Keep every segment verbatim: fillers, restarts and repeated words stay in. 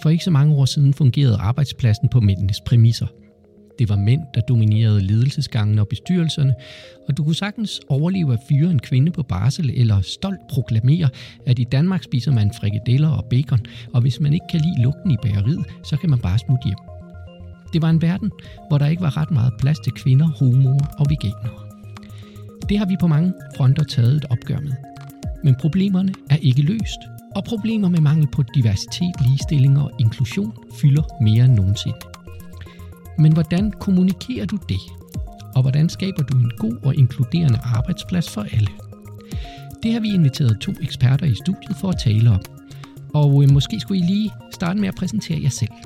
For ikke så mange år siden fungerede arbejdspladsen på mændenes præmisser. Det var mænd, der dominerede ledelsesgangene og bestyrelserne, og du kunne sagtens overleve at fyre en kvinde på barsel eller stolt proklamere, at i Danmark spiser man frikadeller og bacon, og hvis man ikke kan lide lugten i bageriet, så kan man bare smutte hjem. Det var en verden, hvor der ikke var ret meget plads til kvinder, homoer og veganere. Det har vi på mange fronter taget et opgør med. Men problemerne er ikke løst, og problemer med mangel på diversitet, ligestilling og inklusion fylder mere end nogensinde. Men hvordan kommunikerer du det? Og hvordan skaber du en god og inkluderende arbejdsplads for alle? Det har vi inviteret to eksperter i studiet for at tale om. Og øh, måske skulle I lige starte med at præsentere jer selv.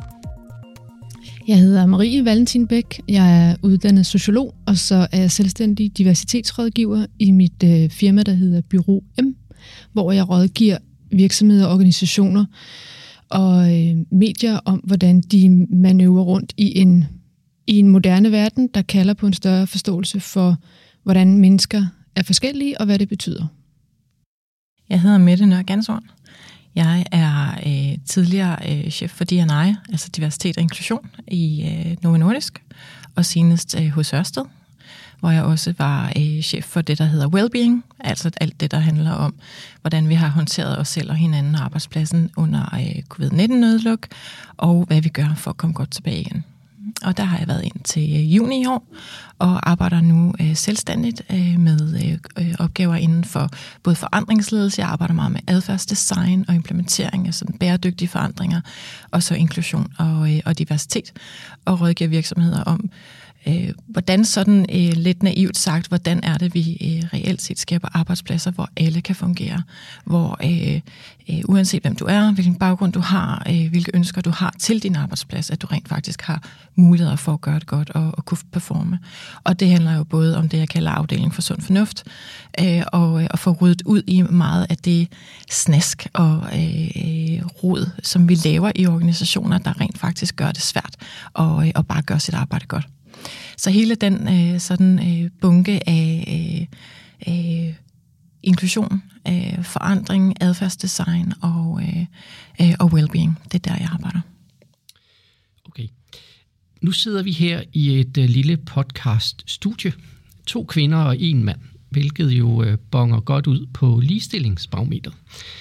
Jeg hedder Marie Valentin Bæk. Jeg er uddannet sociolog, og så er jeg selvstændig diversitetsrådgiver i mit øh, firma, der hedder Bureau M, hvor jeg rådgiver virksomheder og organisationer og øh, medier om, hvordan de manøvrer rundt i en, i en moderne verden, der kalder på en større forståelse for, hvordan mennesker er forskellige og hvad det betyder. Jeg hedder Mette Nørre Ganshorn. Jeg er øh, tidligere øh, chef for D and I, altså diversitet og inklusion, i øh, Novo Nordisk, og senest øh, hos Ørsted, hvor jeg også var øh, chef for det, der hedder Wellbeing, altså alt det, der handler om, hvordan vi har håndteret os selv og hinanden og arbejdspladsen under øh, covid nitten-nødluk, og hvad vi gør for at komme godt tilbage igen. Og der har jeg været ind til øh, juni i år, og arbejder nu øh, selvstændigt øh, med øh, opgaver inden for både forandringsledelse. Jeg arbejder meget med adfærdsdesign og implementering af sådan bæredygtige forandringer, og så inklusion og, øh, og diversitet, og rådgiver virksomheder om, øh, hvordan sådan øh, lidt naivt sagt, hvordan er det, vi øh, reelt set skaber arbejdspladser, hvor alle kan fungere, hvor øh, øh, uanset hvem du er, hvilken baggrund du har, øh, hvilke ønsker du har til din arbejdsplads, at du rent faktisk har muligheder for at gøre det godt og, og kunne performe. Og det handler jo både om det, jeg kalder afdeling for sund fornuft, øh, og, og få ryddet ud i meget af det snask og øh, rod, som vi laver i organisationer, der rent faktisk gør det svært og, og bare gøre sit arbejde godt. Så hele den øh, sådan øh, bunke af øh, øh, inklusion, øh, forandring, adfærdsdesign og, øh, øh, og wellbeing, det er der, jeg arbejder. Okay. Nu sidder vi her i et uh, lille podcast-studie. To kvinder og en mand, hvilket jo uh, bonger godt ud på ligestillingsbarometeret.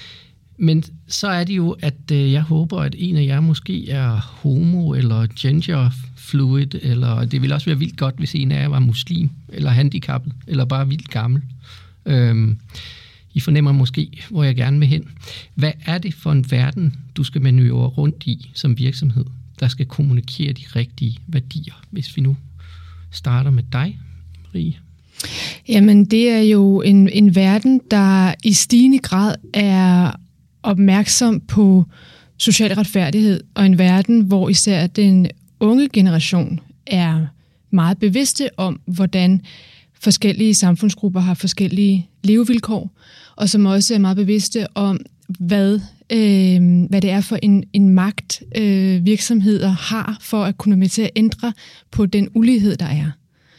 Men så er det jo, at uh, jeg håber, at en af jer måske er homo eller genderfluid, eller det ville også være vildt godt, hvis en af jer var muslim, eller handicappet, eller bare vildt gammel. Øhm, I fornemmer måske, hvor jeg gerne vil hen. Hvad er det for en verden, du skal manøvrere rundt i som virksomhed, der skal kommunikere de rigtige værdier? Hvis vi nu starter med dig, Marie. Jamen, det er jo en, en verden, der i stigende grad er opmærksom på social retfærdighed, og en verden, hvor især den unge generation er meget bevidste om, hvordan forskellige samfundsgrupper har forskellige levevilkår, og som også er meget bevidste om, hvad, øh, hvad det er for en, en magt, øh, virksomheder har for at kunne med til at ændre på den ulighed, der er.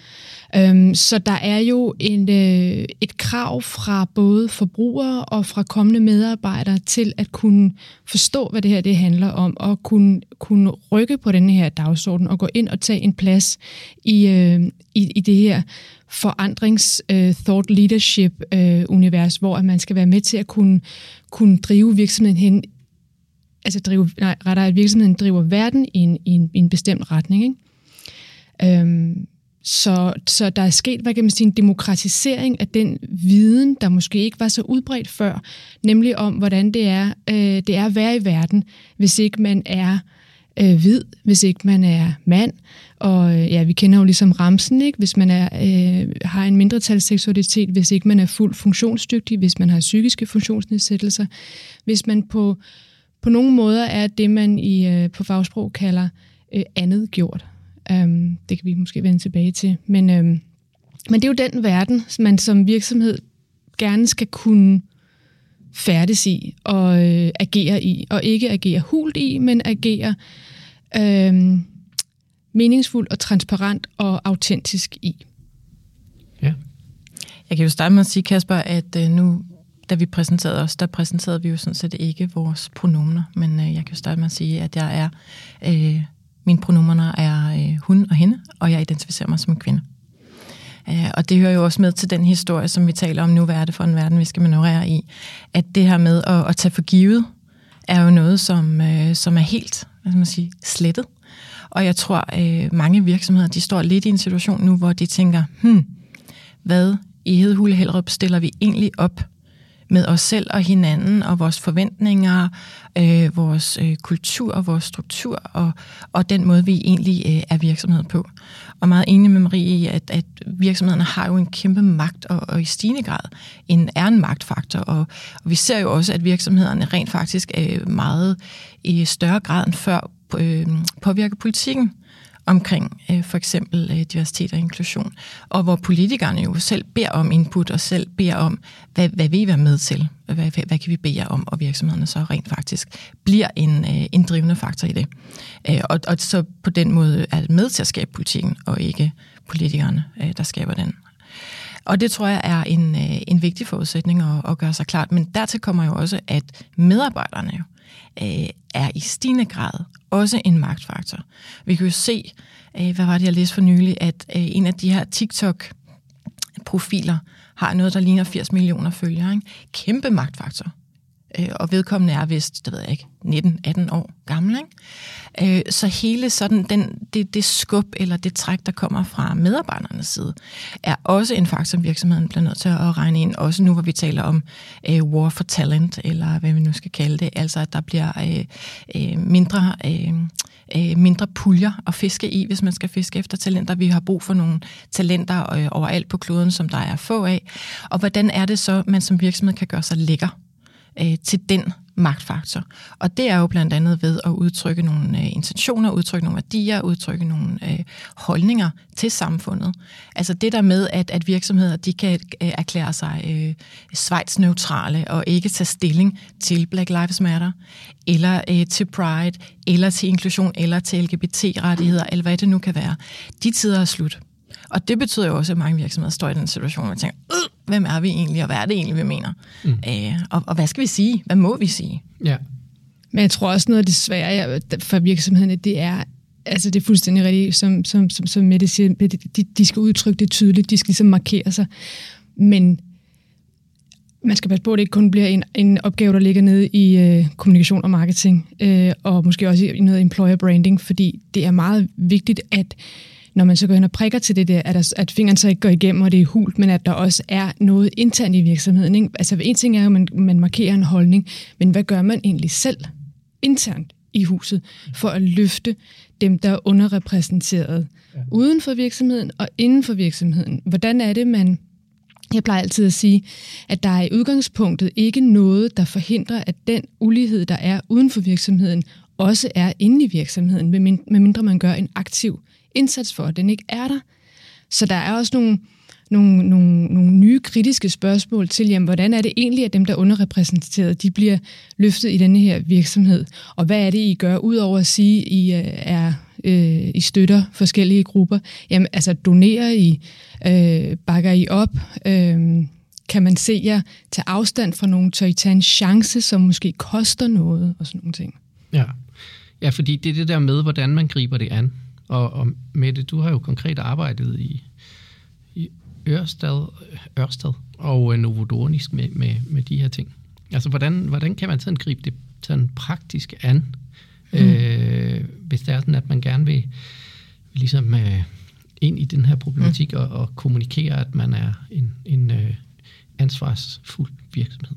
Um, så der er jo en, øh, et krav fra både forbrugere og fra kommende medarbejdere til at kunne forstå, hvad det her det handler om, og kunne, kunne rykke på den her dagsorden og gå ind og tage en plads i, øh, i, i det her forandrings øh, thought leadership øh, univers, hvor man skal være med til at kunne, kunne drive virksomheden hen, altså drive, nej, rettere at virksomheden driver verden i en, i en, i en bestemt retning, ikke? Um, Så, så der er sket, hvad kan man sige, en demokratisering af den viden, der måske ikke var så udbredt før, nemlig om, hvordan det er, øh, det er at være i verden, hvis ikke man er øh, hvid, hvis ikke man er mand. Og øh, ja, vi kender jo ligesom ramsen, ikke? Hvis man er, øh, har en mindretalsseksualitet, hvis ikke man er fuldt funktionsdygtig, hvis man har psykiske funktionsnedsættelser, hvis man på, på nogle måder er det, man i, øh, på fagsprog kalder øh, andet gjort. Um, det kan vi måske vende tilbage til. Men, um, men det er jo den verden, man som virksomhed gerne skal kunne færdes i og øh, agere i. Og ikke agere hult i, men agere øh, meningsfuldt og transparent og autentisk i. Ja. Jeg kan jo starte med at sige, Kasper, at øh, nu da vi præsenterede os, der præsenterede vi jo sådan set ikke vores pronomener, men øh, jeg kan jo starte med at sige, at jeg er, øh, mine pronomener er øh, hun og hende, og jeg identificerer mig som en kvinde. Øh, og det hører jo også med til den historie, som vi taler om nu, hvad er det for en verden, vi skal manøvrere i, at det her med at, at tage for givet, er jo noget, som, øh, som er helt, hvad skal man sige, slettet. Og jeg tror, øh, mange virksomheder, de står lidt i en situation nu, hvor de tænker, hmm, hvad i Hedehule Hellerup stiller vi egentlig op med os selv og hinanden, og vores forventninger, øh, vores øh, kultur og vores struktur, og, og den måde, vi egentlig øh, er virksomhed på. Og meget enig med Marie i, at, at virksomhederne har jo en kæmpe magt, og, og i stigende grad en, er en magtfaktor. Og, og vi ser jo også, at virksomhederne rent faktisk øh, meget i større grad end før øh, påvirker politikken omkring øh, for eksempel øh, diversitet og inklusion, og hvor politikerne jo selv beder om input, og selv beder om, hvad, hvad vil I være med til? Hvad, hvad, hvad kan vi bede jer om? Og virksomhederne så rent faktisk bliver en, øh, en drivende faktor i det. Øh, og, og så på den måde er det med til at skabe politikken, og ikke politikerne, øh, der skaber den. Og det tror jeg er en, øh, en vigtig forudsætning at, at gøre sig klart. Men dertil kommer jo også, at medarbejderne jo øh, er i stigende grad også en magtfaktor. Vi kan jo se, øh, hvad var det, jeg læste for nylig, at øh, en af de her TikTok-profiler har noget, der ligner firs millioner følgere. Ikke? Kæmpe magtfaktor. Øh, og vedkommende er vist, det ved jeg ikke, nitten atten år gammel. Ikke? Øh, så hele sådan den, det, det skub eller det træk, der kommer fra medarbejdernes side, er også en faktor, som virksomheden bliver nødt til at regne ind. Også nu, hvor vi taler om øh, war for talent, eller hvad vi nu skal kalde det. Altså, at der bliver øh, øh, mindre... Øh, mindre puljer at fiske i, hvis man skal fiske efter talenter. Vi har brug for nogle talenter øh, overalt på kloden, som der er få af. Og hvordan er det så, man som virksomhed kan gøre sig lækker øh, til den magtfaktor? Og det er jo blandt andet ved at udtrykke nogle øh, intentioner, udtrykke nogle værdier, udtrykke nogle øh, holdninger til samfundet. Altså det der med, at, at virksomheder de kan øh, erklære sig øh, Schweiz-neutrale og ikke tage stilling til Black Lives Matter, eller øh, til Pride, eller til inklusion, eller til L G B T-rettigheder, eller hvad det nu kan være. De tider er slut. Og det betyder jo også, at mange virksomheder står i den situation, hvor man tænker, øh, hvem er vi egentlig, og hvad er det egentlig, vi mener? Mm. Æh, og, og hvad skal vi sige? Hvad må vi sige? Ja. Men jeg tror også, noget af det svære for virksomhederne, det er, altså det er fuldstændig rigtigt, som, som, som, som Mette siger, de, de skal udtrykke det tydeligt, de skal ligesom markere sig. Men man skal passe på, at det ikke kun bliver en, en opgave, der ligger nede i øh, kommunikation og marketing, øh, og måske også i noget employer branding, fordi det er meget vigtigt, at når man så går hen og prikker til det der, at, der, at fingeren så ikke går igennem, og det er hult, men at der også er noget internt i virksomheden. Ikke? Altså en ting er, at man, man markerer en holdning, men hvad gør man egentlig selv internt i huset for at løfte dem, der er underrepræsenteret ja. uden for virksomheden og inden for virksomheden? Hvordan er det, man... Jeg plejer altid at sige, at der er i udgangspunktet ikke noget, der forhindrer, at den ulighed, der er uden for virksomheden, også er inde i virksomheden, medmindre man gør en aktiv indsats for, at den ikke er der. Så der er også nogle, nogle, nogle, nogle nye kritiske spørgsmål til, jamen, hvordan er det egentlig, at dem, der er underrepræsenteret, de bliver løftet i denne her virksomhed? Og hvad er det, I gør, udover at sige, at I er... Øh, I støtter forskellige grupper? Jamen, altså donerer I? Øh, bakker I op? Øh, kan man se jer tage afstand fra nogen? Tør I tage en chance, som måske koster noget? Og sådan nogle ting. Ja, ja, fordi det er det der med, hvordan man griber det an. Og, og Mette, du har jo konkret arbejdet i, i Ørsted, Ørsted og Novo Nordisk med, med, med de her ting. Altså, hvordan, hvordan kan man sådan gribe det sådan praktisk an? Mm. Øh, hvis det er sådan, at man gerne vil ligesom øh, ind i den her problematik mm. og, og kommunikere, at man er en, en øh, ansvarsfuld virksomhed.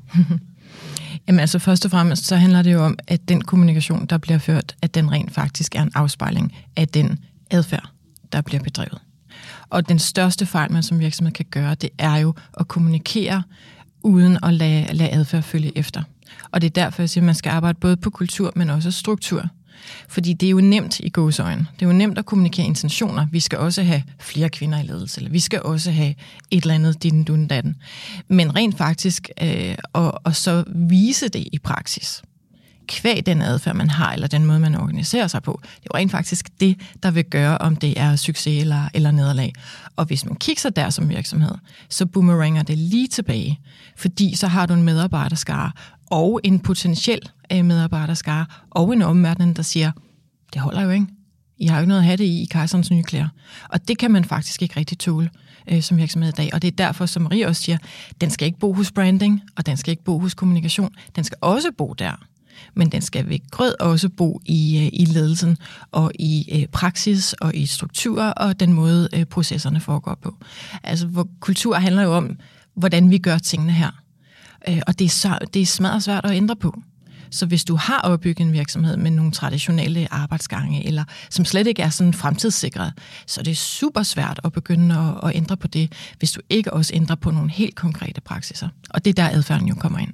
Jamen altså først og fremmest, så handler det jo om, at den kommunikation, der bliver ført, at den rent faktisk er en afspejling af den adfærd, der bliver bedrevet. Og den største fejl, man som virksomhed kan gøre, det er jo at kommunikere, uden at lade, lade adfærd følge efter. Og det er derfor, jeg siger, at man skal arbejde både på kultur, men også struktur. Fordi det er jo nemt i gåseøjne. Det er jo nemt at kommunikere intentioner. Vi skal også have flere kvinder i ledelse, eller vi skal også have et eller andet din dun datten. Men rent faktisk, øh, og, og så vise det i praksis. kvæg den adfærd, man har, eller den måde, man organiserer sig på. Det er jo rent faktisk det, der vil gøre, om det er succes eller, eller nederlag. Og hvis man kigger der som virksomhed, så boomeranger det lige tilbage, fordi så har du en medarbejderskare og en potentiel medarbejderskare og en omverden, der siger, det holder jo ikke. I har jo ikke noget at have det i i kejserens nye klæder. Og det kan man faktisk ikke rigtig tåle øh, som virksomhed i dag. Og det er derfor, som Marie også siger, den skal ikke bo hos branding, og den skal ikke bo hos kommunikation. Den skal også bo der. Men den skal ved grød også bo i, øh, i ledelsen, og i øh, praksis, og i strukturer, og den måde øh, processerne foregår på. Altså, hvor kultur handler jo om, hvordan vi gør tingene her. Øh, og det er, så, det er smadret svært at ændre på. Så hvis du har opbygget en virksomhed med nogle traditionelle arbejdsgange, eller som slet ikke er sådan fremtidssikret, så er det super svært at begynde at, at ændre på det, hvis du ikke også ændrer på nogle helt konkrete praksiser. Og det er der adfærden jo kommer ind.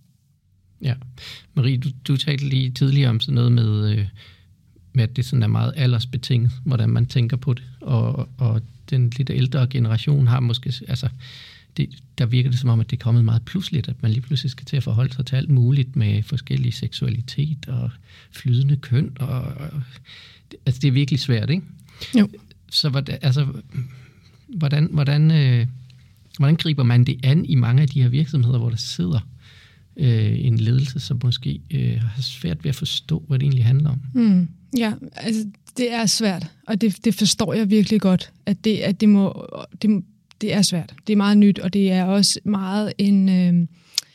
Ja. Marie, du, du talte lige tidligere om sådan noget med, øh, med, at det sådan er meget aldersbetinget, hvordan man tænker på det. Og, og den lidt ældre generation har måske... altså Det, der virker det som om, at det er kommet meget pludseligt, at man lige pludselig skal til at forholde sig til alt muligt med forskellig seksualitet og flydende køn. Og, og, altså, det er virkelig svært, ikke? Jo. Så hvordan, altså, hvordan, hvordan, øh, hvordan griber man det an i mange af de her virksomheder, hvor der sidder øh, en ledelse, som måske øh, har svært ved at forstå, hvad det egentlig handler om? Mm, ja, altså det er svært, og det, det forstår jeg virkelig godt, at det, at det må... Det må Det er svært. Det er meget nyt, og det er også meget en... Øh,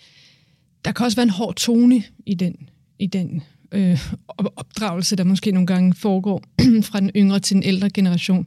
der kan også være en hård tone i den, i den øh, opdragelse, der måske nogle gange foregår fra den yngre til den ældre generation.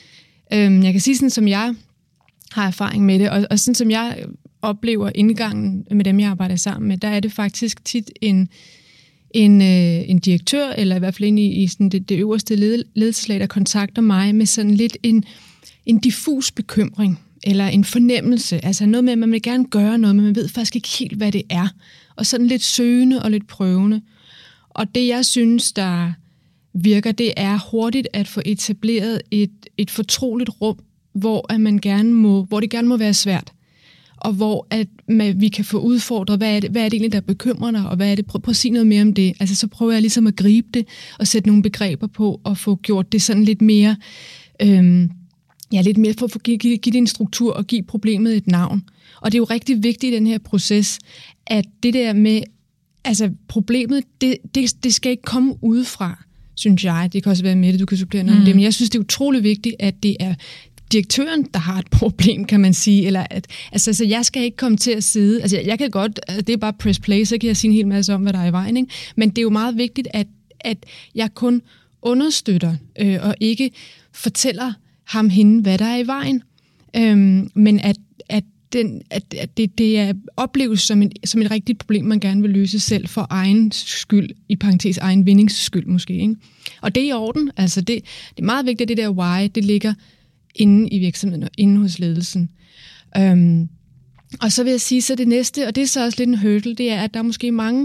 Øh, jeg kan sige sådan, som jeg har erfaring med det, og, og sådan som jeg oplever indgangen med dem, jeg arbejder sammen med, der er det faktisk tit en, en, øh, en direktør, eller i hvert fald en i, i sådan det, det øverste led, ledelseslag, der kontakter mig med sådan lidt en... en diffus bekymring, eller en fornemmelse, altså noget med, at man vil gerne gøre noget, men man ved faktisk ikke helt, hvad det er, og sådan lidt søgende og lidt prøvende. Og det, jeg synes, der virker, det er hurtigt at få etableret et, et fortroligt rum, hvor, at man gerne må, hvor det gerne må være svært, og hvor at man, vi kan få udfordret, hvad er, det, hvad er det egentlig, der bekymrer dig, og hvad er det, prøv, prøv at sige noget mere om det. Altså så prøver jeg ligesom at gribe det, og sætte nogle begreber på, og få gjort det sådan lidt mere... Øhm, Ja, lidt mere for at give, give, give det en struktur og give problemet et navn. Og det er jo rigtig vigtigt i den her proces, at det der med, altså problemet, det, det, det skal ikke komme udefra, synes jeg. Det kan også være med det, du kan supplere noget mm. om det, men jeg synes, det er utrolig vigtigt, at det er direktøren, der har et problem, kan man sige. Eller at, altså, så jeg skal ikke komme til at sidde, altså jeg kan godt, det er bare press play, så kan jeg sige en hel masse om, hvad der er i vejen, ikke? Men det er jo meget vigtigt, at, at jeg kun understøtter, øh, og ikke fortæller ham hende, hvad der er i vejen. Øhm, men at, at, den, at, at det, det er opleves som, en, som et rigtigt problem, man gerne vil løse selv for egen skyld, i parentes egen vindingsskyld måske. Ikke? Og det er i orden. Altså det, det er meget vigtigt, at det der why, det ligger inde i virksomheden og inde hos ledelsen. Øhm, og så vil jeg sige, så det næste, og det er så også lidt en hurdle, det er, at der er måske mange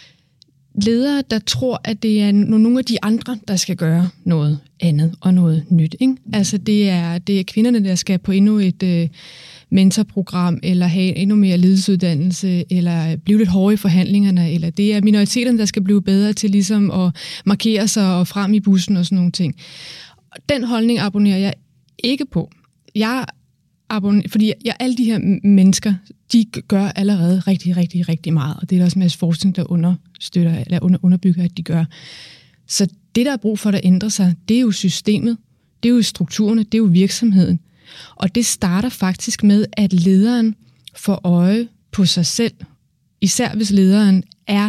ledere, der tror, at det er nogle af de andre, der skal gøre noget andet og noget nyt. Ikke? Altså det er, det er kvinderne, der skal på endnu et øh, mentorprogram, eller have endnu mere ledelsesuddannelse, eller blive lidt hårde i forhandlingerne, eller det er minoriteterne, der skal blive bedre til ligesom at markere sig og frem i bussen og sådan nogle ting. Den holdning abonnerer jeg ikke på. Jeg abonnerer, fordi jeg, alle de her mennesker, de gør allerede rigtig, rigtig, rigtig meget, og det er der også en masse forskning, der understøtter, eller under, underbygger, at de gør. Så det, der er brug for, der ændrer sig, det er jo systemet, det er jo strukturerne, det er jo virksomheden. Og det starter faktisk med, at lederen får øje på sig selv, især hvis lederen er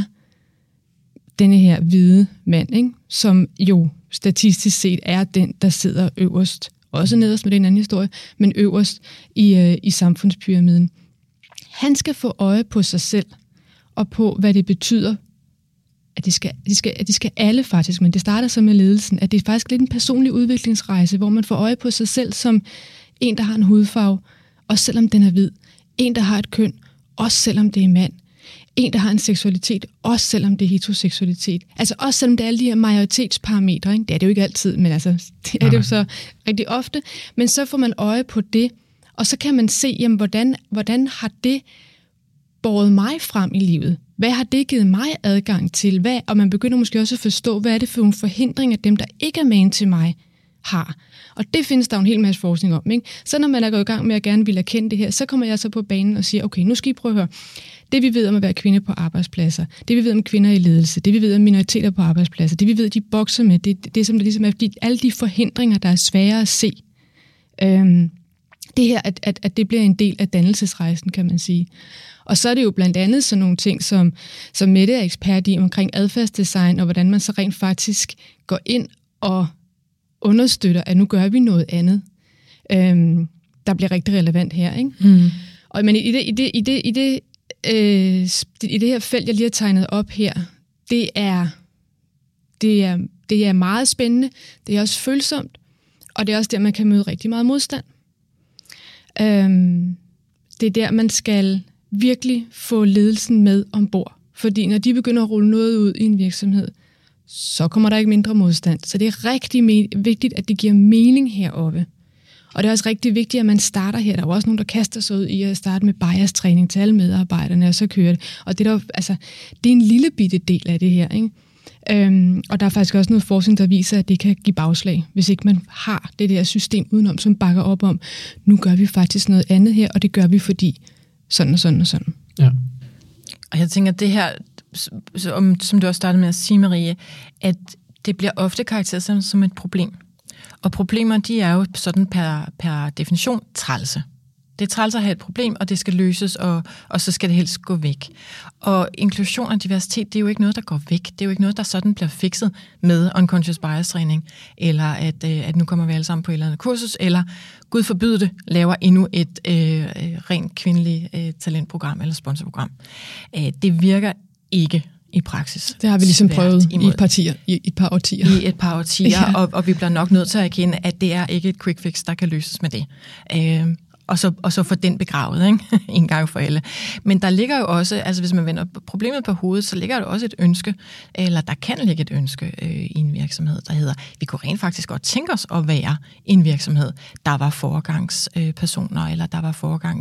denne her hvide mand, ikke? Som jo statistisk set er den, der sidder øverst, også nederst med den anden historie, men øverst i, øh, i samfundspyramiden. Han skal få øje på sig selv, og på, hvad det betyder, at det skal, det skal, at det skal alle faktisk, men det starter så med ledelsen, at det er faktisk lidt en personlig udviklingsrejse, hvor man får øje på sig selv som en, der har en hudfarve, også selvom den er hvid. En, der har et køn, også selvom det er mand. En, der har en seksualitet, også selvom det er heteroseksualitet. Altså også selvom det er alle de her majoritetsparametre, ikke? Det er det jo ikke altid, men altså, det er det jo så rigtig ofte. Men så får man øje på det, og så kan man se, jamen, hvordan, hvordan har det båret mig frem i livet? Hvad har det givet mig adgang til? Hvad? Og man begynder måske også at forstå, hvad er det for nogle forhindringer, dem, der ikke er med til mig, har. Og det findes der en hel masse forskning om. Ikke? Så når man er gået i gang med at gerne vil erkende det her, så kommer jeg så på banen og siger, okay, nu skal I prøve at høre. Det vi ved om at være kvinde på arbejdspladser, det vi ved om kvinder i ledelse, det vi ved om minoriteter på arbejdspladser, det vi ved, de bokser med, det, det, det som der ligesom er, de, alle de forhindringer, der er svære at se. Øhm, det her, at, at, at det bliver en del af dannelsesrejsen, kan man sige. Og så er det jo blandt andet sådan nogle ting, som, som Mette er ekspert i, omkring adfærdsdesign, og hvordan man så rent faktisk går ind og understøtter, at nu gør vi noget andet, øhm, der bliver rigtig relevant her. Ikke? Mm. Og men i det, i det, i det, i det, øh, i det her felt, jeg lige har tegnet op her, det er, det er, det er meget spændende, det er også følsomt, og det er også der, man kan møde rigtig meget modstand. Øhm, det er der, man skal virkelig få ledelsen med ombord. Fordi når de begynder at rulle noget ud i en virksomhed, så kommer der ikke mindre modstand. Så det er rigtig me- vigtigt, at det giver mening heroppe. Og det er også rigtig vigtigt, at man starter her. Der er jo også nogen, der kaster sig ud i at starte med bias-træning til alle medarbejderne, og så kører det. Og det er, der, altså, det er en lille bitte del af det her, ikke? Øhm, og der er faktisk også noget forskning, der viser, at det kan give bagslag, hvis ikke man har det der system udenom, som bakker op om, nu gør vi faktisk noget andet her, og det gør vi, fordi sådan og sådan og sådan. Ja. Og jeg tænker, det her, som, som du også startede med at sige, Marie, at det bliver ofte karakteriseret som et problem. Og problemer, de er jo sådan per, per definition trælse. Det er træls at have et problem, og det skal løses, og, og så skal det helst gå væk. Og inklusion og diversitet, det er jo ikke noget, der går væk. Det er jo ikke noget, der sådan bliver fikset med unconscious bias-træning, eller at, at nu kommer vi alle sammen på et eller andet kursus, eller Gud forbyde det, laver endnu et øh, rent kvindeligt øh, talentprogram eller sponsorprogram. Øh, det virker ikke i praksis. Det har vi ligesom prøvet i et, partier, i et par årtier. I et par årtier, ja. og, og vi bliver nok nødt til at erkende, at det er ikke et quick fix, der kan løses med det. Øh, Og så, og så få den begravet, ikke? En gang for alle. Men der ligger jo også, altså hvis man vender problemet på hovedet, så ligger der også et ønske, eller der kan ligge et ønske øh, i en virksomhed, der hedder, vi kunne rent faktisk godt tænke os at være en virksomhed, der var foregangspersoner, øh, eller der var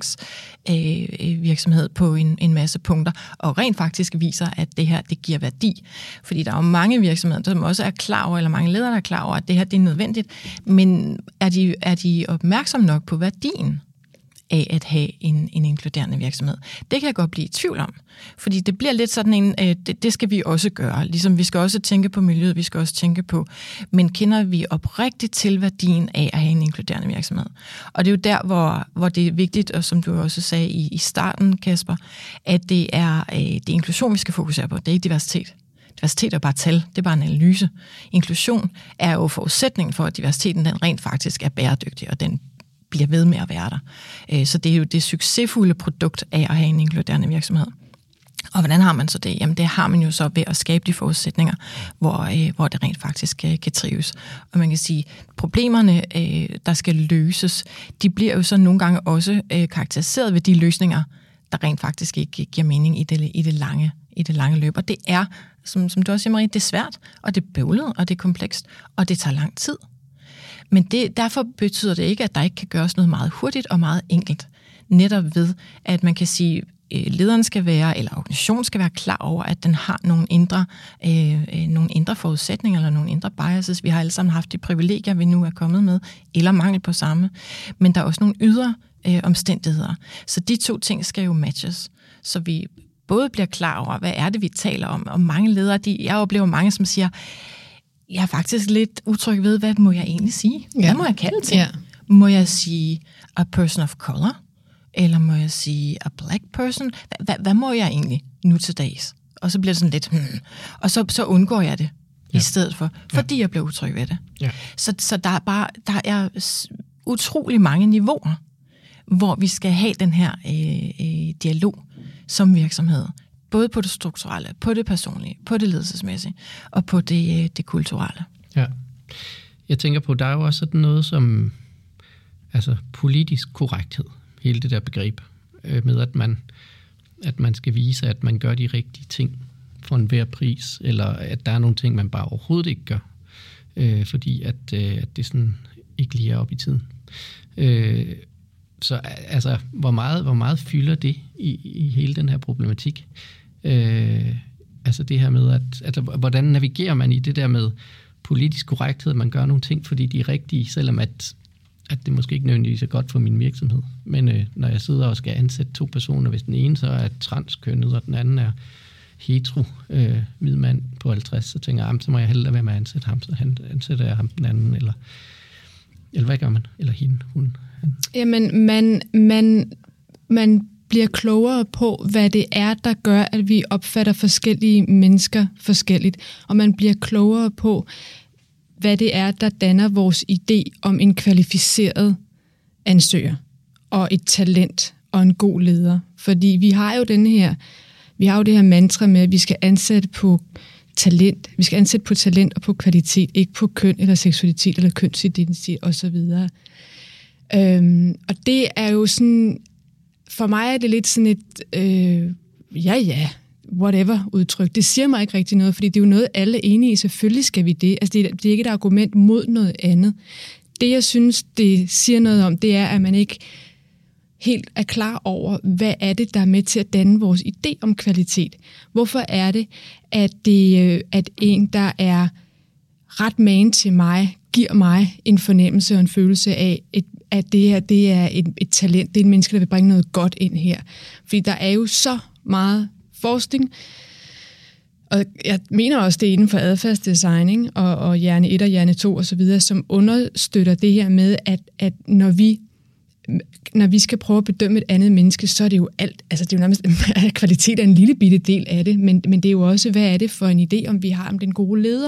foregangsvirksomhed øh, på en, en masse punkter, og rent faktisk viser, at det her, det giver værdi. Fordi der er jo mange virksomheder, som også er klar over, eller mange ledere, der er klar over, at det her, det er nødvendigt, men er de, er de opmærksomme nok på værdien af at have en, en inkluderende virksomhed? Det kan jeg godt blive i tvivl om, fordi det bliver lidt sådan en, øh, det, det skal vi også gøre, ligesom vi skal også tænke på miljøet, vi skal også tænke på, men kender vi oprigtigt til værdien af at have en inkluderende virksomhed? Og det er jo der, hvor, hvor det er vigtigt, og som du også sagde i, i starten, Kasper, at det er, øh, det er inklusion, vi skal fokusere på, det er ikke diversitet. Diversitet er bare tal, det er bare en analyse. Inklusion er jo forudsætningen for, at diversiteten den rent faktisk er bæredygtig, og den bliver ved med at være der. Så det er jo det succesfulde produkt af at have en inkluderende virksomhed. Og hvordan har man så det? Jamen det har man jo så ved at skabe de forudsætninger, hvor, hvor det rent faktisk kan trives. Og man kan sige, problemerne, der skal løses, de bliver jo så nogle gange også karakteriseret ved de løsninger, der rent faktisk ikke giver mening i det, i det, lange, i det lange løb. Og det er, som, som du også siger, Marie, det er svært, og det er bøvlet, og det er komplekst, og det tager lang tid. Men det, derfor betyder det ikke, at der ikke kan gøres noget meget hurtigt og meget enkelt. Netop ved, at man kan sige, at lederen skal være, eller organisationen skal være klar over, at den har nogle indre, øh, nogle indre forudsætninger, eller nogle indre biases. Vi har alle sammen haft de privilegier, vi nu er kommet med, eller mangel på samme. Men der er også nogle ydre øh, omstændigheder. Så de to ting skal jo matches. Så vi både bliver klar over, hvad er det, vi taler om. Og mange ledere, de, jeg oplever mange, som siger, jeg er faktisk lidt utryg ved, hvad må jeg egentlig sige? Hvad må jeg kalde til? Ja. Må jeg sige a person of color? Eller må jeg sige a black person? Hvad, hvad må jeg egentlig nu til dags? Og så bliver det sådan lidt, hmm. Og så, så undgår jeg det ja. I stedet for, fordi ja. Jeg bliver utryg ved det. Ja. Så, så der er bare der er utrolig mange niveauer, hvor vi skal have den her øh, øh, dialog som virksomhed. Både på det strukturelle, på det personlige, på det ledelsesmæssige og på det, det kulturelle. Ja. Jeg tænker på, der er jo også sådan noget som altså politisk korrekthed, hele det der begreb, øh, med at man, at man skal vise, at man gør de rigtige ting for enhver pris, eller at der er nogle ting, man bare overhovedet ikke gør, øh, fordi at, øh, at det sådan ikke lige er op i tiden. Øh, så altså, hvor meget, hvor meget fylder det i, i hele den her problematik? Øh, altså det her med, at, at hvordan navigerer man i det der med politisk korrekthed, at man gør nogle ting, fordi de er rigtige, selvom at, at det måske ikke nødvendigvis er godt for min virksomhed. Men øh, når jeg sidder og skal ansætte to personer, hvis den ene så er transkønnet, og den anden er hetero, øh, hvid mand på halvtreds, så tænker jeg, så må jeg hellere være med at ansætte ham, så han ansætter jeg ham den anden, eller, eller hvad gør man? Eller hende, hun, han. Jamen, man, man, man bliver klogere på, hvad det er, der gør, at vi opfatter forskellige mennesker forskelligt, og man bliver klogere på, hvad det er, der danner vores idé om en kvalificeret ansøger, og et talent, og en god leder. Fordi vi har jo den her Vi har jo det her mantra med, at vi skal ansætte på talent. Vi skal ansætte på talent og på kvalitet, ikke på køn eller seksualitet eller kønsidentitet osv. Øhm, og det er jo sådan, for mig er det lidt sådan et, øh, ja ja, whatever udtryk. Det siger mig ikke rigtig noget, fordi det er jo noget, alle er enige i. Selvfølgelig skal vi det. Altså det, det er ikke et argument mod noget andet. Det, jeg synes, det siger noget om, det er, at man ikke helt er klar over, hvad er det, der er med til at danne vores idé om kvalitet. Hvorfor er det, at, det, at en, der er ret man til mig, giver mig en fornemmelse og en følelse af, et, at det her det er et, et talent, det er en menneske, der vil bringe noget godt ind her. Fordi der er jo så meget forskning, og jeg mener også, det er inden for adfærdsdesign og, og hjerne et og hjerne to osv., som understøtter det her med, at, at når vi når vi skal prøve at bedømme et andet menneske, så er det jo alt, altså det er jo nærmest, kvalitet er en lille bitte del af det, men, men det er jo også, hvad er det for en idé, om vi har om den gode leder.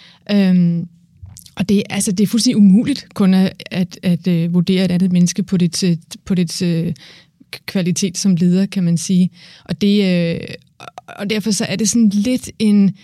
Øhm, og det, altså, det er fuldstændig umuligt kun at, at, at, at vurdere et andet menneske på dit, på dit uh, kvalitet som leder, kan man sige. Og, det, uh, og derfor så er det sådan lidt en,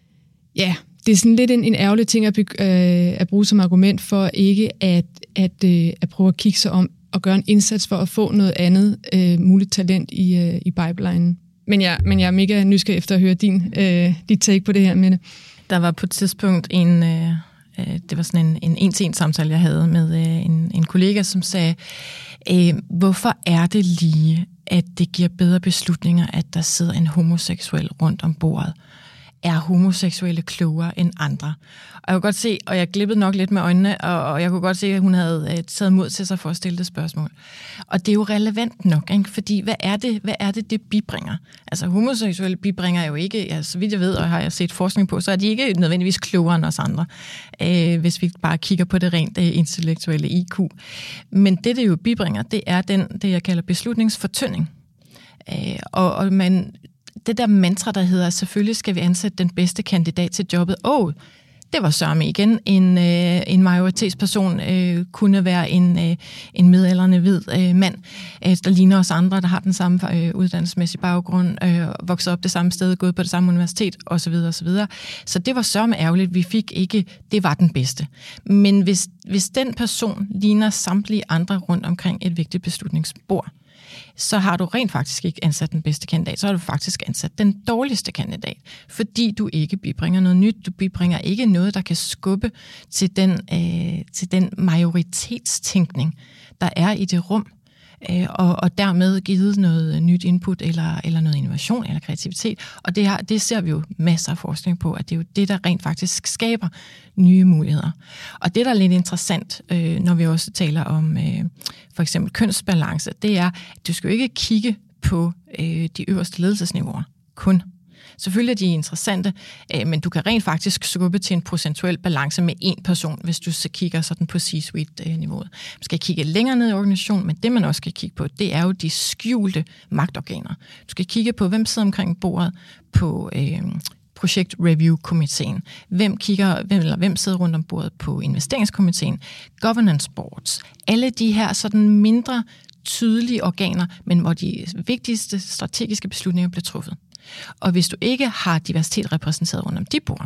ja, det er sådan lidt en, en ærgerlig ting at, begy- uh, at bruge som argument for ikke at, at, uh, at prøve at kigge sig om og gøre en indsats for at få noget andet uh, muligt talent i, uh, i pipelinen. Men jeg, men jeg er mega nysgerrig efter at høre din, uh, dit take på det her, Mette. Der var på et tidspunkt en, øh, det var sådan en, en en-til-en samtale, jeg havde med øh, en, en kollega, som sagde, øh, hvorfor er det lige, at det giver bedre beslutninger, at der sidder en homoseksuel rundt om bordet? Er homoseksuelle klogere end andre? Og jeg kunne godt se, og jeg glippede nok lidt med øjnene, og, og jeg kunne godt se, at hun havde øh, taget mod til sig for at stille det spørgsmål. Og det er jo relevant nok, ikke? Fordi hvad er det, hvad er det, det bibringer? Altså homoseksuelle bibringer jo ikke, ja, så vidt jeg ved, og har jeg set forskning på, så er de ikke nødvendigvis klogere end os andre, øh, hvis vi bare kigger på det rent øh, intellektuelle I Q. Men det, det jo bibringer, det er den, det jeg kalder beslutningsfortynding. Øh, og, og man... Det der mantra, der hedder, selvfølgelig skal vi ansætte den bedste kandidat til jobbet. Åh, oh, det var sørme igen. En, øh, en majoritetsperson øh, kunne være en, øh, en midaldrende hvid øh, mand, øh, der ligner os andre, der har den samme øh, uddannelsesmæssige baggrund, øh, vokset op det samme sted, gået på det samme universitet osv. osv. Så det var sørme ærgerligt. Vi fik ikke, det var den bedste. Men hvis, hvis den person ligner samtlige andre rundt omkring et vigtigt beslutningsbord, så har du rent faktisk ikke ansat den bedste kandidat, så har du faktisk ansat den dårligste kandidat, fordi du ikke bibringer noget nyt, du bibringer ikke noget, der kan skubbe til den, øh, til den majoritetstænkning, der er i det rum, øh, og, og dermed givet noget nyt input, eller, eller noget innovation, eller kreativitet, og det, har, det ser vi jo masser af forskning på, at det er jo det, der rent faktisk skaber nye muligheder. Og det, der er lidt interessant, øh, når vi også taler om øh, for eksempel kønsbalance, det er, at du skal jo ikke kigge på øh, de øverste ledelsesniveauer kun. Selvfølgelig er de interessante, øh, men du kan rent faktisk skubbe til en procentuel balance med én person, hvis du så kigger sådan på C-suite-niveauet. Man skal kigge længere ned i organisationen, men det man også skal kigge på, det er jo de skjulte magtorganer. Du skal kigge på, hvem sidder omkring bordet på øh, projekt-review-komiteen. Hvem kigger, hvem, eller hvem sidder rundt om bordet på investeringskomiteen, governance boards. Alle de her sådan mindre tydelige organer, men hvor de vigtigste strategiske beslutninger bliver truffet. Og hvis du ikke har diversitet repræsenteret rundt om de bord,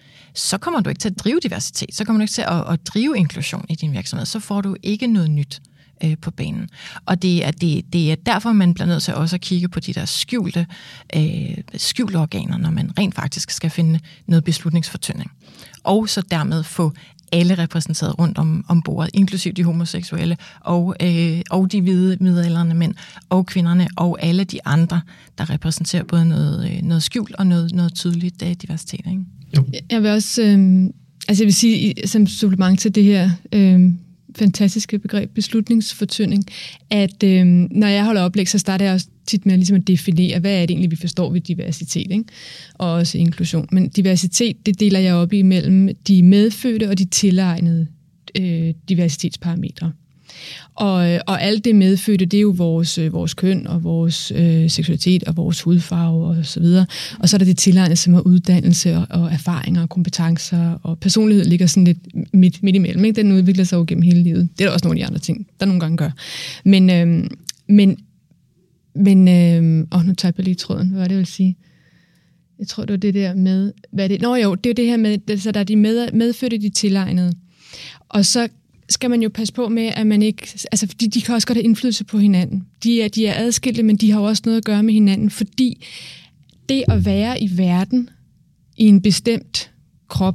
så kommer du ikke til at drive diversitet, så kommer du ikke til at, at drive inklusion i din virksomhed, så får du ikke noget nyt øh, på banen. Og det er, det, det er derfor, man bliver nødt til også at kigge på de der skjulte, øh, skjulte organer, når man rent faktisk skal finde noget beslutningsfortynding. Og så dermed få alle repræsenteret rundt om, om bordet, inklusiv de homoseksuelle, og, øh, og de hvide midaldrende mænd, og kvinderne, og alle de andre, der repræsenterer både noget, øh, noget skjult og noget, noget tydeligt øh, diversitet. Ikke? Jo. Jeg vil også, øh, altså jeg vil sige, som supplement til det her øh, fantastiske begreb beslutningsfortydning, at øh, når jeg holder oplæg, så starter jeg også tit med ligesom at definere, hvad er det egentlig, vi forstår ved diversitet, ikke? Og også inklusion. Men diversitet, det deler jeg op imellem de medfødte og de tilegnede øh, diversitetsparametre. Og, og alt det medfødte, det er jo vores, vores køn og vores øh, seksualitet og vores hudfarve og så videre. Og så er der det tilegnede, som er uddannelse og, og erfaringer og kompetencer, og personlighed ligger sådan lidt midt, midt imellem. Ikke? Den udvikler sig jo gennem hele livet. Det er der også nogle af de andre ting, der nogle gange gør. Men, øh, men, men øh, åh, nu tager jeg lige tråden. Hvad var det, jeg vil sige? Jeg tror, det var det der med... Hvad er det? Nå jo, det er jo det her med, så der er de med, medfødte, de tilegnede. Og så skal man jo passe på med, at man ikke... Altså, fordi de kan også godt have indflydelse på hinanden. De er, de er adskilte, men de har jo også noget at gøre med hinanden, fordi det at være i verden i en bestemt krop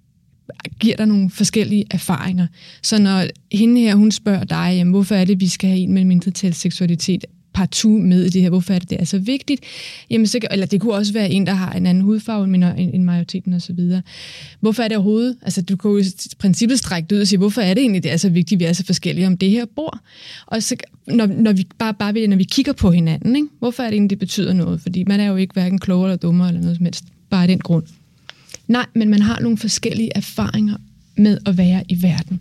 giver dig nogle forskellige erfaringer. Så når hende her, hun spørger dig, jamen, hvorfor er det, vi skal have en med mindretalsseksualitet partout med i det her, hvorfor er det, det er så vigtigt? Jamen, så, eller det kunne også være en, der har en anden hudfarve end, end majoriteten og så videre. Hvorfor er det overhovedet? Altså, du kan jo i princippet strække det ud og sige, hvorfor er det egentlig, det er så vigtigt, vi er så forskellige om det her bord? Og så, når, når vi bare, bare når vi kigger på hinanden, ikke? Hvorfor er det egentlig, det betyder noget? Fordi man er jo ikke hverken klogere eller dummere eller noget som helst. Bare af den grund. Nej, men man har nogle forskellige erfaringer med at være i verden.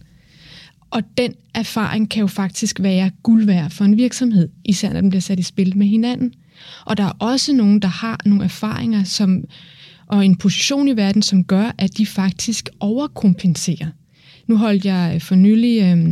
Og den erfaring kan jo faktisk være guld værd for en virksomhed, især når den bliver sat i spil med hinanden. Og der er også nogen, der har nogle erfaringer som, og en position i verden, som gør, at de faktisk overkompenserer. Nu holdt jeg for nylig, øh,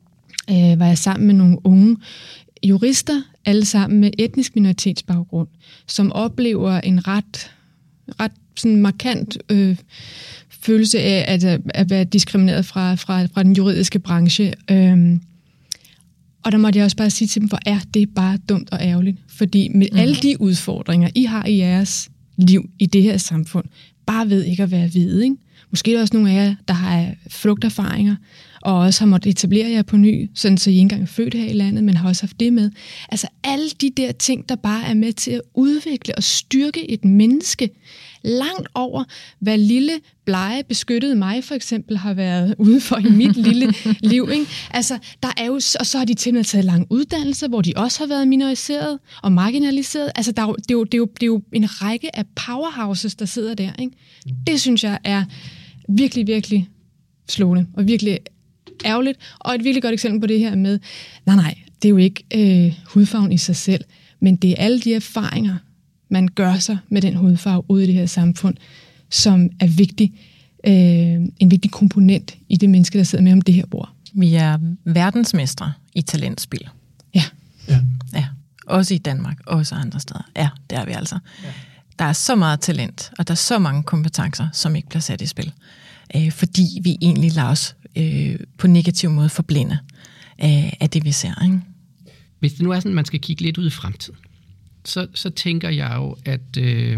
øh, var jeg sammen med nogle unge jurister, alle sammen med etnisk minoritetsbaggrund, som oplever en ret, ret sådan markant øh, følelse af at, at være diskrimineret fra, fra, fra den juridiske branche. Øhm, og der måtte jeg også bare sige til dem, hvor er det bare dumt og ærgerligt. Fordi med mm. alle de udfordringer, I har i jeres liv i det her samfund, bare ved ikke at være hvide, ikke? Måske er der også nogle af jer, der har flugterfaringer, og også har måttet etablere jer på ny, sådan så I ikke engang er født her i landet, men har også haft det med. Altså alle de der ting, der bare er med til at udvikle og styrke et menneske, langt over, hvad lille, blege, beskyttede mig for eksempel har været ude for i mit lille liv. Ikke? Altså, der er jo, og så har de til med taget lange uddannelser, hvor de også har været minoriseret og marginaliseret. Altså, der er jo, det, er jo, det, er jo, det er jo en række af powerhouses, der sidder der. Ikke? Det synes jeg er virkelig, virkelig slående og virkelig ærgerligt. Og et virkelig godt eksempel på det her med, nej, nej, det er jo ikke øh, hudfarven i sig selv, men det er alle de erfaringer, man gør sig med den hudfarve ude i det her samfund, som er vigtig, øh, en vigtig komponent i det menneske, der sidder med om det her bord. Vi er verdensmestre i talentspil. Ja. Ja. Ja. Også i Danmark, også andre steder. Ja, det er vi altså. Ja. Der er så meget talent, og der er så mange kompetencer, som ikke bliver sat i spil. Øh, fordi vi egentlig lader os øh, på negativ måde forblinde øh, af det, vi ser. Ikke? Hvis det nu er sådan, at man skal kigge lidt ud i fremtiden, Så, så tænker jeg jo, at øh,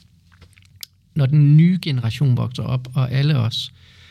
når den nye generation vokser op, og alle os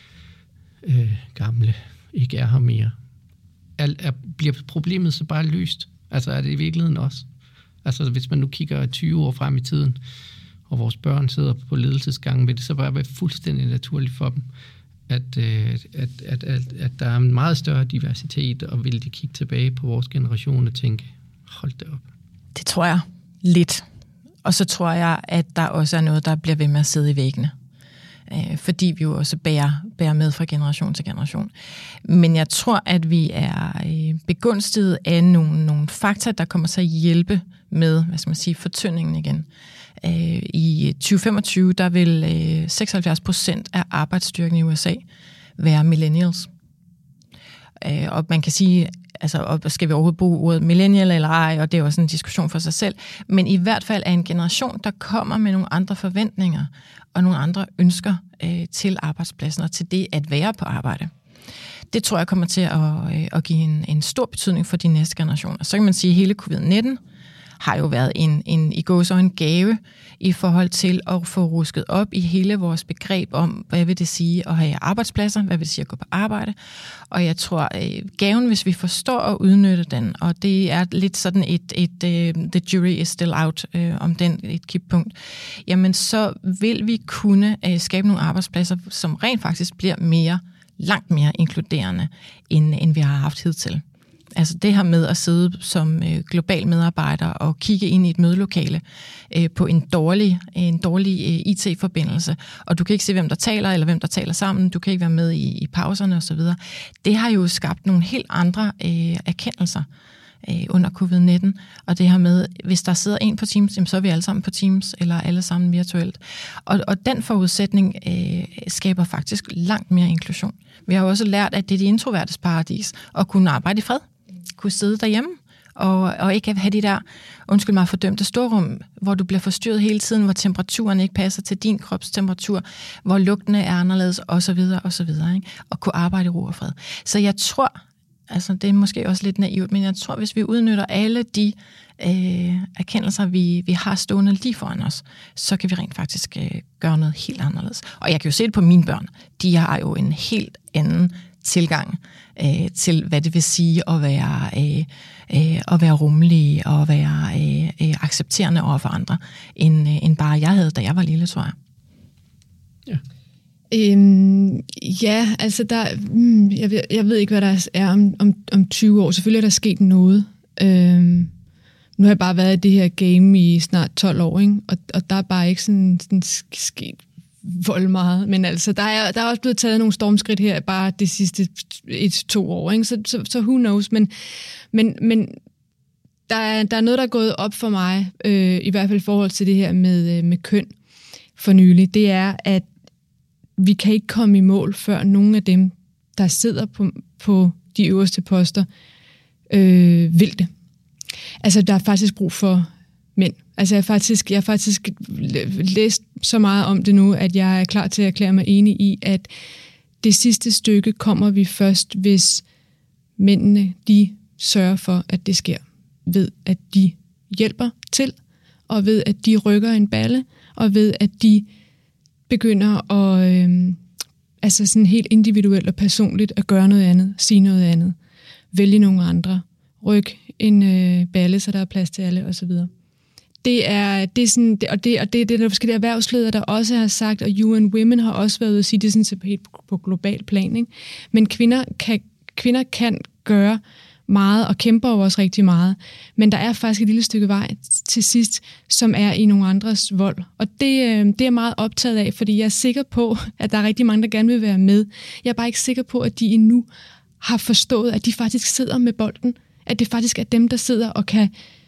øh, gamle ikke er her mere, er, er, bliver problemet så bare løst? Altså er det i virkeligheden også? Altså hvis man nu kigger tyve år frem i tiden, og vores børn sidder på ledelsesgangen, vil det så bare være fuldstændig naturligt for dem, at, øh, at, at, at, at der er en meget større diversitet, og vil de kigge tilbage på vores generation og tænke, hold da op. Det tror jeg. Lidt. Og så tror jeg, at der også er noget, der bliver ved med at sidde i væggene. Øh, fordi vi jo også bærer, bærer med fra generation til generation. Men jeg tror, at vi er øh, begunstiget af nogle, nogle fakta, der kommer til at hjælpe med, hvad skal man sige, fortyndingen igen. Øh, I tyve femogtyve, der vil øh, seksoghalvfjerds procent af arbejdsstyrken i U S A være millennials. Øh, og man kan sige, altså, og skal vi overhovedet bruge ordet millennial eller ej, og det er også en diskussion for sig selv, men i hvert fald er en generation, der kommer med nogle andre forventninger og nogle andre ønsker øh, til arbejdspladsen og til det at være på arbejde. Det tror jeg kommer til at, øh, at give en, en stor betydning for de næste generationer. Så kan man sige, at hele covid nitten har jo været en, en i gåseøjne gave i forhold til at få rusket op i hele vores begreb om, hvad vil det sige at have arbejdspladser, hvad vil det sige at gå på arbejde. Og jeg tror, øh, gaven, hvis vi forstår at udnytte den, og det er lidt sådan et, et, et uh, the jury is still out, øh, om den et kippunkt, jamen så vil vi kunne øh, skabe nogle arbejdspladser, som rent faktisk bliver mere, langt mere inkluderende, end, end vi har haft hidtil. Altså det her med at sidde som øh, global medarbejder og kigge ind i et mødelokale øh, på en dårlig, en dårlig øh, I T-forbindelse, og du kan ikke se, hvem der taler, eller hvem der taler sammen, du kan ikke være med i, i pauserne osv. Det har jo skabt nogle helt andre øh, erkendelser øh, under covid nitten, og det her med, hvis der sidder en på Teams, jamen, så er vi alle sammen på Teams, eller alle sammen virtuelt. Og, og den forudsætning øh, skaber faktisk langt mere inklusion. Vi har jo også lært, at det er de introvertes paradis, at kunne arbejde i fred, kunne sidde derhjemme, og, og ikke have de der, undskyld mig, fordømte storrum, hvor du bliver forstyrret hele tiden, hvor temperaturen ikke passer til din kropstemperatur, hvor lugtene er anderledes, osv., osv., ikke? Og kunne arbejde i ro og fred. Så jeg tror, altså det er måske også lidt naivt, men jeg tror, hvis vi udnytter alle de øh, erkendelser, vi, vi har stående lige foran os, så kan vi rent faktisk øh, gøre noget helt anderledes. Og jeg kan jo se det på mine børn. De har jo en helt anden tilgang øh, til, hvad det vil sige at være, øh, øh, at være rummelig og være øh, øh, accepterende over for andre, end, øh, end bare jeg havde, da jeg var lille, tror jeg. Ja. Øhm, ja, altså der, mm, jeg, ved, jeg ved ikke, hvad der er om, om, om tyve år. Selvfølgelig er der sket noget. Øhm, nu har jeg bare været i det her game i snart tolv år, ikke? Og, og der er bare ikke sådan, sådan sket vold meget. Men altså, der er, der er også blevet taget nogle stormskridt her bare de sidste et, to år, ikke? Så, så, så who knows. Men, men, men der, er, der er noget, der er gået op for mig, øh, i hvert fald i forhold til det her med, med køn for nylig. Det er, at vi kan ikke komme i mål, før nogle af dem, der sidder på, på de øverste poster, øh, vil det. Altså, der er faktisk brug for mænd. Altså, jeg har faktisk, jeg har faktisk læst så meget om det nu, at jeg er klar til at erklære mig enig i, at det sidste stykke kommer vi først, hvis mændene, de sørger for, at det sker. Ved, at de hjælper til, og ved, at de rykker en balle, og ved, at de begynder at, øh, altså sådan helt individuelt og personligt at gøre noget andet, sige noget andet, vælge nogle andre, rykke en øh, balle, så der er plads til alle, osv. Det er, det er sådan, det, og det, og det er det, der forskellige erhvervsledere, der også har sagt, og U N Women har også været ude at sige, det er sådan helt på, på global plan, ikke? Men kvinder kan, kvinder kan gøre meget og kæmper jo også rigtig meget, men der er faktisk et lille stykke vej til sidst, som er i nogle andres vold. Og det, det er jeg meget optaget af, fordi jeg er sikker på, at der er rigtig mange, der gerne vil være med. Jeg er bare ikke sikker på, at de endnu har forstået, at de faktisk sidder med bolden, at det faktisk er dem, der sidder og kan,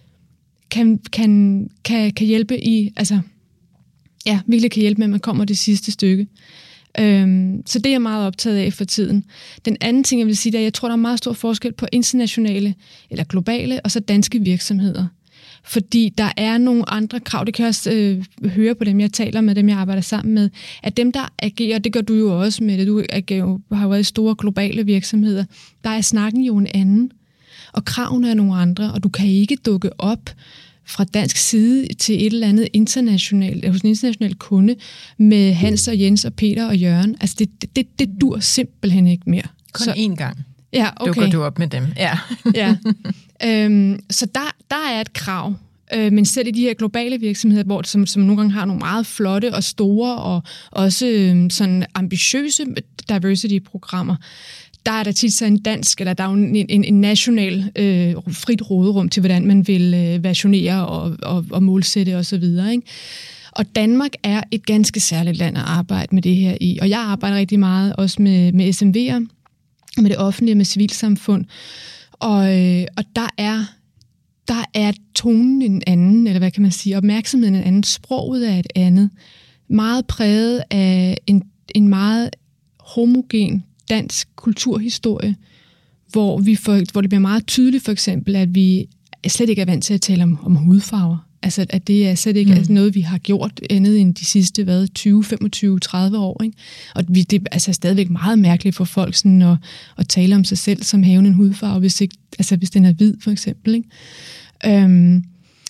kan, kan, kan, kan hjælpe i, altså, ja, virkelig kan hjælpe med, at man kommer det sidste stykke. Øhm, så det er jeg meget optaget af for tiden. Den anden ting, jeg vil sige, det er, at jeg tror, der er meget stor forskel på internationale eller globale og så danske virksomheder. Fordi der er nogle andre krav, det kan jeg også øh, høre på dem, jeg taler med, dem jeg arbejder sammen med, at dem, der agerer, det gør du jo også med det, du agerer, har jo været i store globale virksomheder, der er snakken jo en anden, og kravene er nogle andre, og du kan ikke dukke op fra dansk side til et eller andet internationalt, hos en international kunde med Hans og Jens og Peter og Jørgen. Altså det, det, det dur simpelthen ikke mere. Kun så, én gang ja, okay. dukker du op med dem. Ja. ja. Øhm, så der, der er et krav. Øh, men selv i de her globale virksomheder, hvor, som, som nogle gange har nogle meget flotte og store og også øh, sådan ambitiøse diversity-programmer, der er der tit så en dansk, eller der er jo en, en, en national øh, frit råderum til, hvordan man vil øh, versionere og, og, og målsætte osv., ikke? Og Danmark er et ganske særligt land at arbejde med det her i. Og jeg arbejder rigtig meget også med, med S M V'er, med det offentlige, med civilsamfund. Og, øh, og der er der er tonen en anden, eller hvad kan man sige, opmærksomheden en anden, sproget er et andet. Meget præget af en, en meget homogen dansk kulturhistorie, hvor, vi for, hvor det bliver meget tydeligt for eksempel, at vi slet ikke er vant til at tale om, om hudfarver. Altså, at det er slet ikke mm. altså noget, vi har gjort andet end de sidste hvad, tyve, femogtyve, tredive år. Ikke? Og vi, det er altså stadigvæk meget mærkeligt for folk sådan at, at tale om sig selv som havende en hudfarve, hvis, ikke, altså, hvis den er hvid for eksempel. Ikke? Øhm,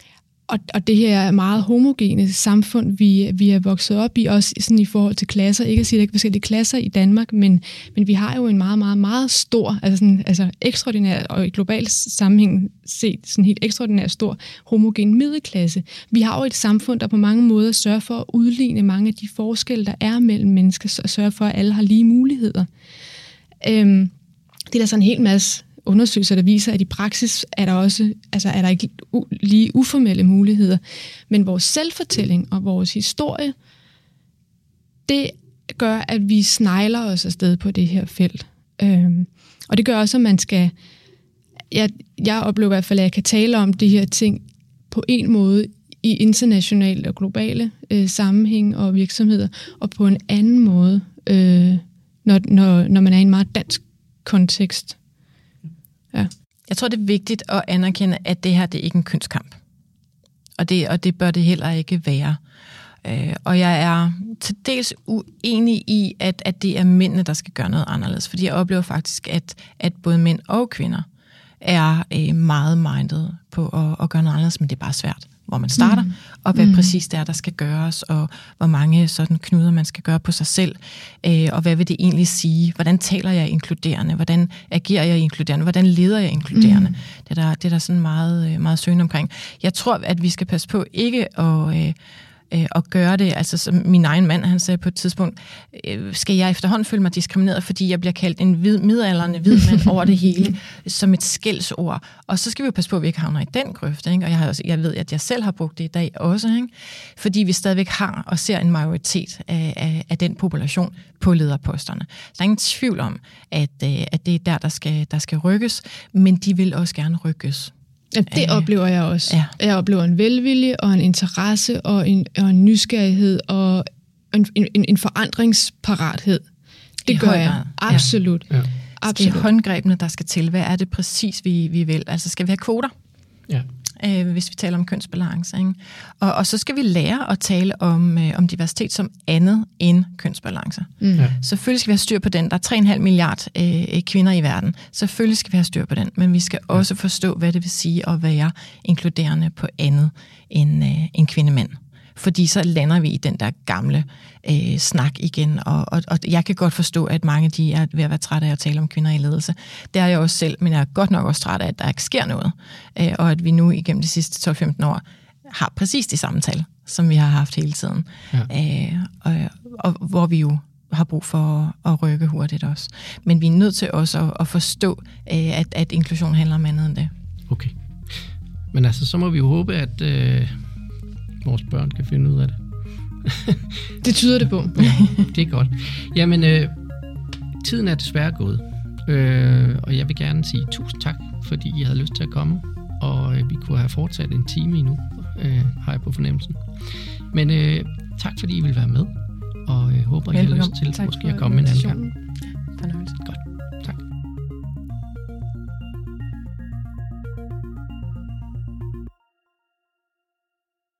og, og det her meget homogene samfund, vi, vi er vokset op i, også sådan i forhold til klasser. Ikke at sige, at der er ikke forskellige klasser i Danmark, men, men vi har jo en meget, meget, meget stor, altså, sådan, altså ekstraordinær, og i global sammenhæng set sådan helt ekstraordinær stor homogen middelklasse. Vi har jo et samfund, der på mange måder sørger for at udligne mange af de forskelle, der er mellem mennesker, og sørger for, at alle har lige muligheder. Øhm, det er der sådan en hel masse undersøgelser, der viser, at i praksis er der også, altså er der ikke u- lige uformelle muligheder. Men vores selvfortælling og vores historie, det gør, at vi snegler os afsted på det her felt. Øhm, og det gør også, at man skal, jeg, jeg oplever i hvert fald, at jeg kan tale om de her ting på en måde i internationale og globale øh, sammenhæng og virksomheder, og på en anden måde, øh, når, når, når man er i en meget dansk kontekst. Ja. Jeg tror, det er vigtigt at anerkende, at det her det er ikke en kønskamp. Og det, og det bør det heller ikke være. Øh, og jeg er til dels uenig i, at, at det er mændene, der skal gøre noget anderledes. Fordi jeg oplever faktisk, at, at både mænd og kvinder er øh, meget minded på at, at gøre noget anderledes, men det er bare svært, hvor man starter, mm. og hvad mm. præcis det er, der skal gøres, og hvor mange sådan knuder man skal gøre på sig selv, øh, og hvad vil det egentlig sige? Hvordan taler jeg inkluderende? Hvordan agerer jeg inkluderende? Hvordan leder jeg inkluderende? Mm. Det er der, det er der sådan meget, meget søgende omkring. Jeg tror, at vi skal passe på ikke at... Øh, at gøre det, altså som min egen mand, han sagde på et tidspunkt, skal jeg efterhånden føle mig diskrimineret, fordi jeg bliver kaldt en hvid, midaldrende hvid mand over det hele, som et skældsord. Og så skal vi jo passe på, at vi ikke havner i den grøft, ikke? Og jeg, har også, jeg ved, at jeg selv har brugt det i dag også, ikke? Fordi vi stadigvæk har og ser en majoritet af, af, af den population på lederposterne. Der er ingen tvivl om, at, at det er der, der skal, der skal rykkes, men de vil også gerne rykkes. Ja, det øh, oplever jeg også. Ja. Jeg oplever en velvilje og en interesse og en, og en nysgerrighed og en, en, en forandringsparathed. Det I gør jeg. Absolut. Ja. Ja. Absolut. Det er håndgrebene, der skal til. Hvad er det præcis, vi, vi vil? Altså, skal vi have kvoter? Ja. Øh, hvis vi taler om kønsbalance. Ikke? Og, og så skal vi lære at tale om, øh, om diversitet som andet end kønsbalance. Mm. Ja. Selvfølgelig skal vi have styr på den. Der er tre komma fem milliarder øh, kvinder i verden. Selvfølgelig skal vi have styr på den. Men vi skal ja. også forstå, hvad det vil sige at være inkluderende på andet end, øh, end kvindemænd. Fordi så lander vi i den der gamle øh, snak igen, og, og, og jeg kan godt forstå, at mange de er ved at være trætte af at tale om kvinder i ledelse. Det er jeg også selv, men jeg er godt nok også træt af, at der ikke sker noget, øh, og at vi nu igennem de sidste tolv femten år har præcis de samme tal, som vi har haft hele tiden, ja. øh, og, og hvor vi jo har brug for at rykke hurtigt også. Men vi er nødt til også at, at forstå, øh, at, at inklusion handler om andet end det. Okay. Men altså, så må vi jo håbe, at øh vores børn kan finde ud af det. Det tyder det på. Ja, det er godt. Jamen, øh, tiden er desværre gået. Øh, og jeg vil gerne sige tusind tak, fordi I havde lyst til at komme. Og øh, vi kunne have fortsat en time endnu, øh, har jeg på fornemmelsen. Men øh, tak, fordi I vil være med. Og jeg øh, håber, I har lyst til måske at komme en anden gang. Fornøjelse.